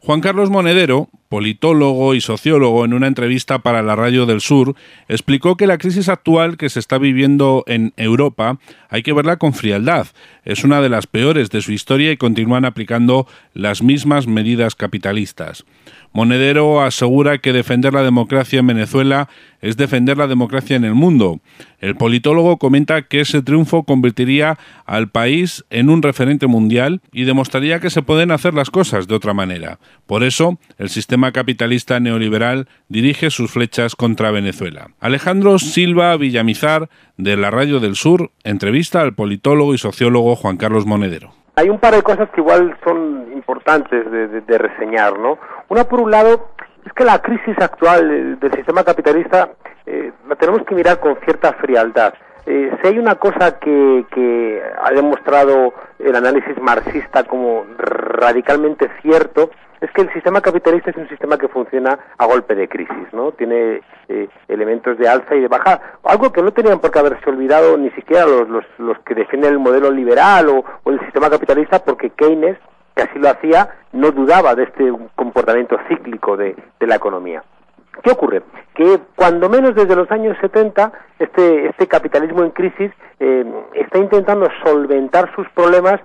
Juan Carlos Monedero, politólogo y sociólogo, en una entrevista para la Radio del Sur, explicó que la crisis actual que se está viviendo en Europa hay que verla con frialdad. Es una de las peores de su historia y continúan aplicando las mismas medidas capitalistas. Monedero asegura que defender la democracia en Venezuela es defender la democracia en el mundo. El politólogo comenta que ese triunfo convertiría al país en un referente mundial y demostraría que se pueden hacer las cosas de otra manera. Por eso, el sistema capitalista neoliberal dirige sus flechas contra Venezuela. Alejandro Silva Villamizar, de la Radio del Sur, entrevista al politólogo y sociólogo Juan Carlos Monedero. Hay un par de cosas que igual son importantes de reseñar, ¿no? Una, por un lado, es que la crisis actual del sistema capitalista la tenemos que mirar con cierta frialdad. Si hay una cosa que ha demostrado el análisis marxista como radicalmente cierto, es que el sistema capitalista es un sistema que funciona a golpe de crisis, ¿no? Tiene elementos de alza y de baja, algo que no tenían por qué haberse olvidado ni siquiera los que defienden el modelo liberal o el sistema capitalista, porque Keynes, que así lo hacía, no dudaba de este comportamiento cíclico de la economía. ¿Qué ocurre? Que cuando menos desde los años 70 este capitalismo en crisis está intentando solventar sus problemas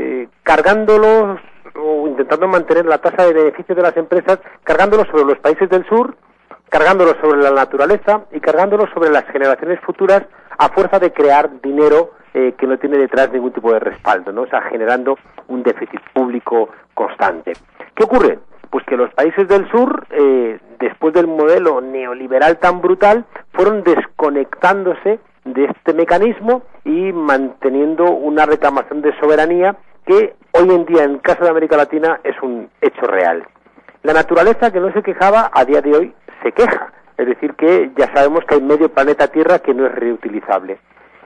cargándolos o intentando mantener la tasa de beneficio de las empresas, cargándolos sobre los países del sur, cargándolos sobre la naturaleza y cargándolos sobre las generaciones futuras a fuerza de crear dinero que no tiene detrás ningún tipo de respaldo, ¿no? O sea, generando un déficit público constante. ¿Qué ocurre? Pues que los países del sur, después del modelo neoliberal tan brutal, fueron desconectándose de este mecanismo y manteniendo una reclamación de soberanía que hoy en día en caso de América Latina es un hecho real. La naturaleza, que no se quejaba, a día de hoy se queja, es decir que ya sabemos que hay medio planeta Tierra que no es reutilizable.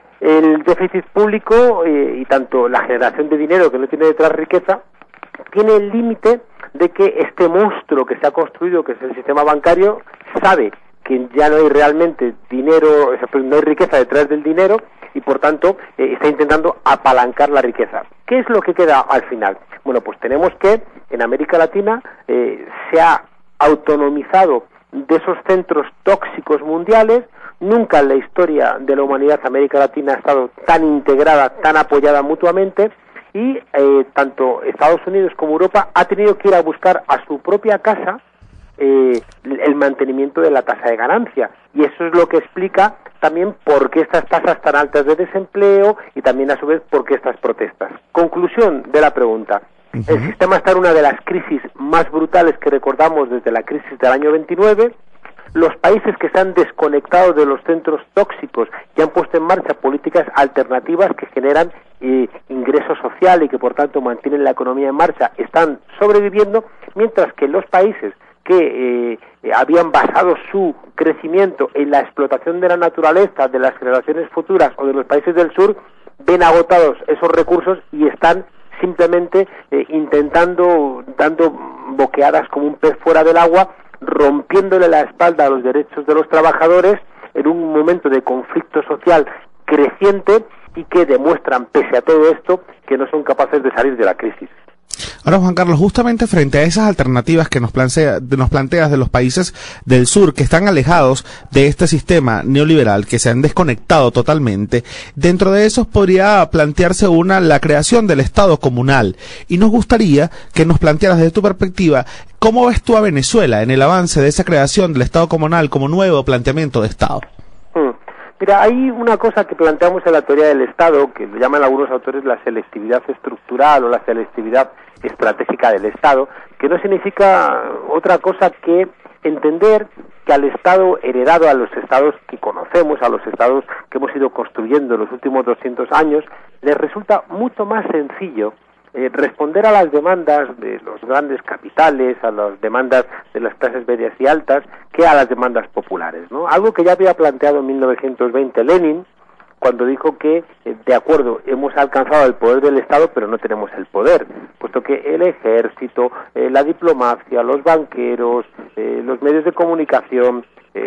El déficit público y tanto la generación de dinero que no tiene detrás riqueza tiene el límite de que este monstruo que se ha construido, que es el sistema bancario, sabe que ya no hay realmente dinero, no hay riqueza detrás del dinero y por tanto está intentando apalancar la riqueza. ¿Qué es lo que queda al final? Bueno, pues tenemos que en América Latina se ha autonomizado de esos centros tóxicos mundiales. Nunca en la historia de la humanidad América Latina ha estado tan integrada, tan apoyada mutuamente y tanto Estados Unidos como Europa ha tenido que ir a buscar a su propia casa el mantenimiento de la tasa de ganancia, y eso es lo que explica también por qué estas tasas tan altas de desempleo y también a su vez por qué estas protestas. Conclusión de la pregunta. El sistema está en una de las crisis más brutales que recordamos desde la crisis del año 29. Los países que se han desconectado de los centros tóxicos y han puesto en marcha políticas alternativas que generan ingreso social y que por tanto mantienen la economía en marcha están sobreviviendo, mientras que los países que habían basado su crecimiento en la explotación de la naturaleza, de las generaciones futuras o de los países del sur, ven agotados esos recursos y están simplemente intentando, dando boqueadas como un pez fuera del agua, rompiéndole la espalda a los derechos de los trabajadores en un momento de conflicto social creciente y que demuestran, pese a todo esto, que no son capaces de salir de la crisis. Ahora, Juan Carlos, justamente frente a esas alternativas que nos planteas de los países del sur que están alejados de este sistema neoliberal, que se han desconectado totalmente, dentro de esos podría plantearse la creación del Estado comunal. Y nos gustaría que nos plantearas desde tu perspectiva, ¿cómo ves tú a Venezuela en el avance de esa creación del Estado comunal como nuevo planteamiento de Estado? Mira, hay una cosa que planteamos en la teoría del Estado, que lo llaman algunos autores la selectividad estructural o la selectividad estratégica del Estado, que no significa otra cosa que entender que al Estado heredado, a los Estados que conocemos, a los Estados que hemos ido construyendo en los últimos 200 años, les resulta mucho más sencillo responder a las demandas de los grandes capitales, a las demandas de las clases medias y altas, que a las demandas populares, ¿no? Algo que ya había planteado en 1920 Lenin, cuando dijo que, de acuerdo, hemos alcanzado el poder del Estado, pero no tenemos el poder, puesto que el ejército, la diplomacia, los banqueros, los medios de comunicación,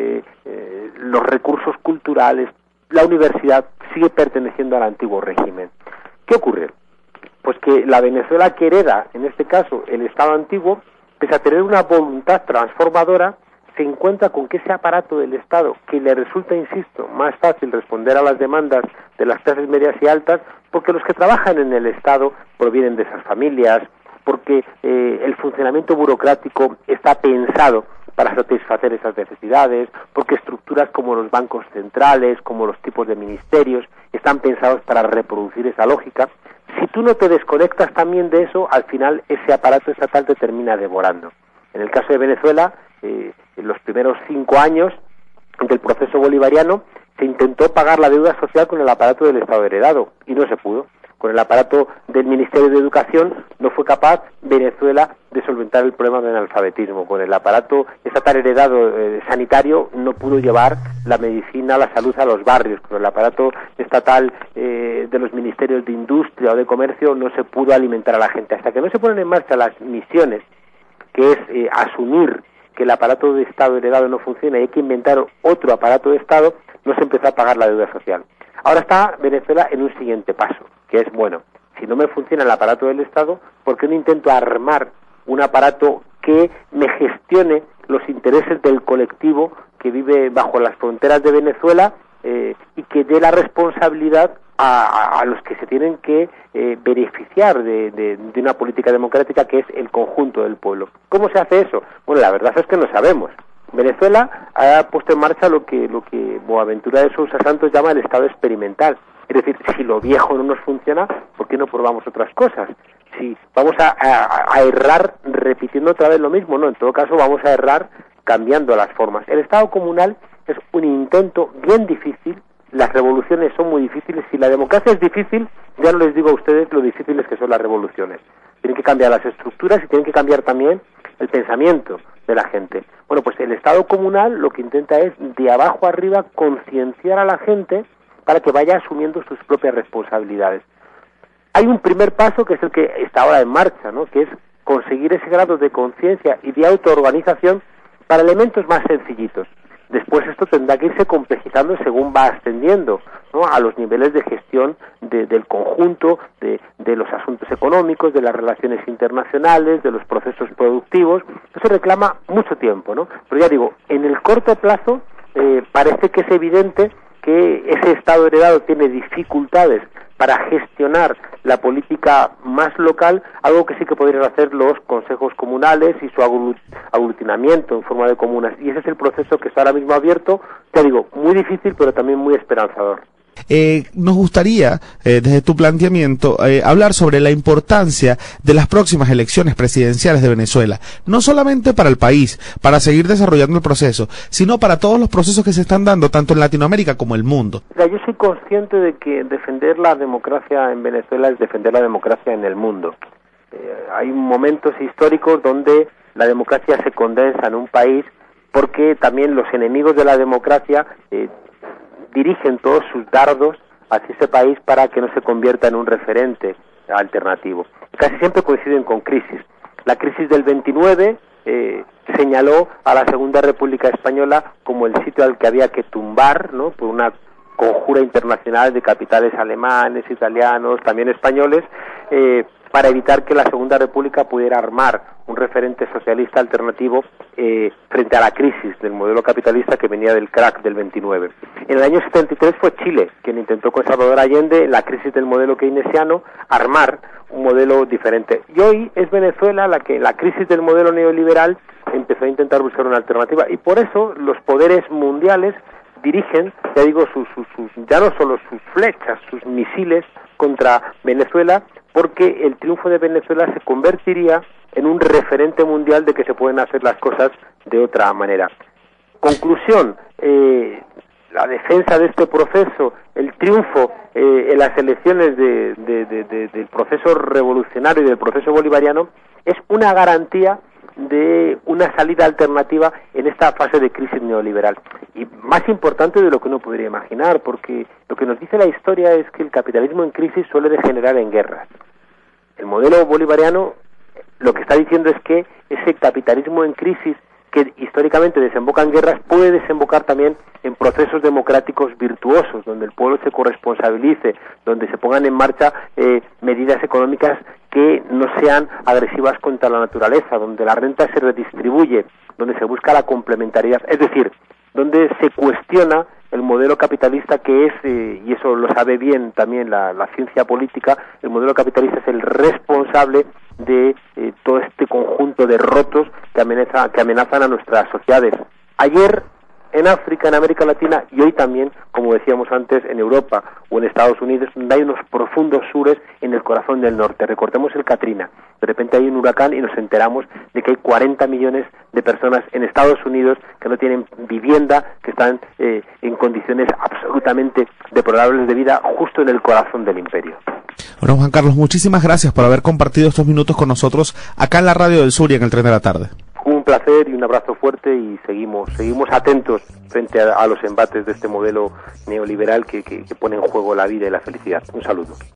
los recursos culturales, la universidad sigue perteneciendo al antiguo régimen. ¿Qué ocurre? Pues que la Venezuela que hereda, en este caso, el Estado antiguo, pese a tener una voluntad transformadora, se encuentra con que ese aparato del Estado, que le resulta, insisto, más fácil responder a las demandas de las clases medias y altas, porque los que trabajan en el Estado provienen de esas familias, porque el funcionamiento burocrático está pensado para satisfacer esas necesidades, porque estructuras como los bancos centrales, como los tipos de ministerios, están pensados para reproducir esa lógica. Si tú no te desconectas también de eso, al final ese aparato estatal te termina devorando. En el caso de Venezuela, en los primeros 5 años del proceso bolivariano, se intentó pagar la deuda social con el aparato del Estado heredado, y no se pudo. Con el aparato del Ministerio de Educación no fue capaz Venezuela de solventar el problema del analfabetismo. Con el aparato estatal heredado sanitario no pudo llevar la medicina, la salud a los barrios. Con el aparato estatal de los ministerios de Industria o de Comercio no se pudo alimentar a la gente. Hasta que no se ponen en marcha las misiones, que es asumir que el aparato de Estado heredado no funciona y hay que inventar otro aparato de Estado, no se empezó a pagar la deuda social. Ahora está Venezuela en un siguiente paso, que es, bueno, si no me funciona el aparato del Estado, ¿por qué no intento armar un aparato que me gestione los intereses del colectivo que vive bajo las fronteras de Venezuela y que dé la responsabilidad a los que se tienen que beneficiar de una política democrática que es el conjunto del pueblo? ¿Cómo se hace eso? Bueno, la verdad es que no sabemos. Venezuela ha puesto en marcha lo que Boaventura de Sousa Santos llama el Estado experimental. Es decir, si lo viejo no nos funciona, ¿por qué no probamos otras cosas? Si vamos a errar repitiendo otra vez lo mismo, no, en todo caso vamos a errar cambiando las formas. El Estado comunal es un intento bien difícil, las revoluciones son muy difíciles, si la democracia es difícil, ya no les digo a ustedes lo difíciles que son las revoluciones. Tienen que cambiar las estructuras y tienen que cambiar también el pensamiento de la gente. Bueno, pues el Estado comunal lo que intenta es de abajo arriba concienciar a la gente para que vaya asumiendo sus propias responsabilidades. Hay un primer paso que es el que está ahora en marcha, ¿no?, que es conseguir ese grado de conciencia y de autoorganización para elementos más sencillitos. Después esto tendrá que irse complejizando según va ascendiendo, ¿no?, a los niveles de gestión del conjunto, de los asuntos económicos, de las relaciones internacionales, de los procesos productivos. Eso reclama mucho tiempo, ¿no? Pero ya digo, en el corto plazo parece que es evidente que ese Estado heredado tiene dificultades para gestionar la política más local, algo que sí que podrían hacer los consejos comunales y su aglutinamiento en forma de comunas. Y ese es el proceso que está ahora mismo abierto, ya digo, muy difícil, pero también muy esperanzador. Nos gustaría, desde tu planteamiento, hablar sobre la importancia de las próximas elecciones presidenciales de Venezuela, no solamente para el país, para seguir desarrollando el proceso, sino para todos los procesos que se están dando, tanto en Latinoamérica como en el mundo. Yo soy consciente de que defender la democracia en Venezuela es defender la democracia en el mundo. Hay momentos históricos donde la democracia se condensa en un país porque también los enemigos de la democracia dirigen todos sus dardos hacia ese país para que no se convierta en un referente alternativo. Casi siempre coinciden con crisis. La crisis del 29 señaló a la Segunda República Española como el sitio al que había que tumbar, ¿no?, por una conjura internacional de capitales alemanes, italianos, también españoles, para evitar que la Segunda República pudiera armar un referente socialista alternativo frente a la crisis del modelo capitalista que venía del crack del 29. En el año 73 fue Chile quien intentó con Salvador Allende, en la crisis del modelo keynesiano, armar un modelo diferente. Y hoy es Venezuela la que, en la crisis del modelo neoliberal, empezó a intentar buscar una alternativa. Y por eso los poderes mundiales dirigen, ya digo, ya no solo sus flechas, sus misiles contra Venezuela, porque el triunfo de Venezuela se convertiría en un referente mundial de que se pueden hacer las cosas de otra manera. Conclusión, la defensa de este proceso, el triunfo en las elecciones del proceso revolucionario y del proceso bolivariano es una garantía de una salida alternativa en esta fase de crisis neoliberal. Y más importante de lo que uno podría imaginar, porque lo que nos dice la historia es que el capitalismo en crisis suele degenerar en guerras. El modelo bolivariano lo que está diciendo es que ese capitalismo en crisis que históricamente desemboca en guerras, puede desembocar también en procesos democráticos virtuosos, donde el pueblo se corresponsabilice, donde se pongan en marcha medidas económicas que no sean agresivas contra la naturaleza, donde la renta se redistribuye, donde se busca la complementariedad, es decir, donde se cuestiona el modelo capitalista que es, y eso lo sabe bien también la ciencia política, el modelo capitalista es el responsable de todo este conjunto de rotos que amenazan a nuestras sociedades. Ayer en África, en América Latina y hoy también, como decíamos antes, en Europa o en Estados Unidos, donde hay unos profundos sures en el corazón del norte. Recordemos el Katrina. De repente hay un huracán y nos enteramos de que hay 40 millones de personas en Estados Unidos que no tienen vivienda, que están en condiciones absolutamente deplorables de vida justo en el corazón del imperio. Bueno, Juan Carlos, muchísimas gracias por haber compartido estos minutos con nosotros acá en la Radio del Sur y en el Tren de la Tarde. Un placer y un abrazo fuerte, y seguimos atentos frente a los embates de este modelo neoliberal que pone en juego la vida y la felicidad. Un saludo.